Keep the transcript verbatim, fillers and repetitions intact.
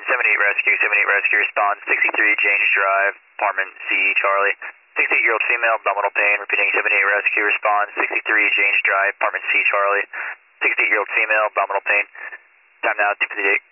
seventy-eight rescue, seventy-eight rescue, respond, sixty-three James Drive, apartment C, Charlie. sixty-eight-year-old female, abdominal pain, repeating seventy-eight rescue, respond, sixty-three James Drive, apartment C, Charlie. sixty-eight-year-old female, abdominal pain. Time now, two fifty-eight.